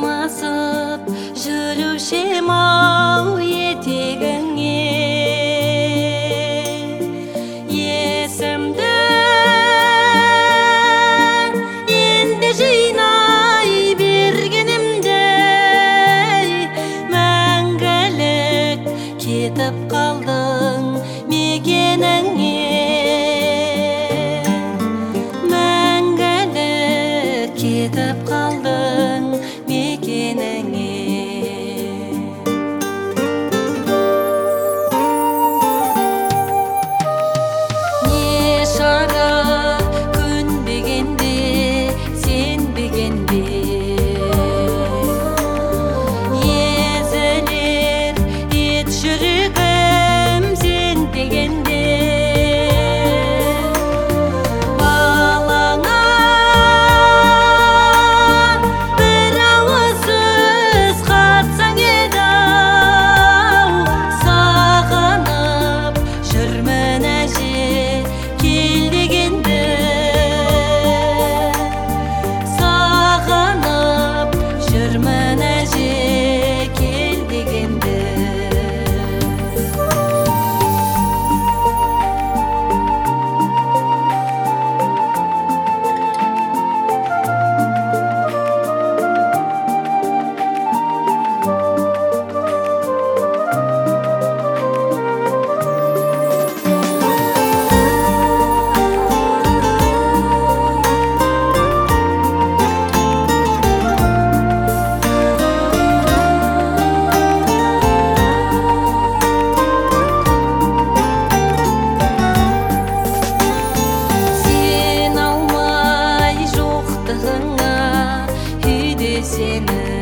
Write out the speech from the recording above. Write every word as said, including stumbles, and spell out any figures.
жармасып жүруші ау етегіңе. Есімді енді жинай бергенімде мәңгілік кетіп қалдың мекеніңе. Мәңгілік кетіп қалдың мекеніңе. Не шара көнбегенде, сенбегенде езілер ет жүрегім сен дегенде. Балаңа бір ауыз сөз қатсаң еді-ау, сағынып жүрмін әже кел дегенді. Сағынып жүрмін әже кел дегенді. Сен алмай жоқтығыңа үйде сені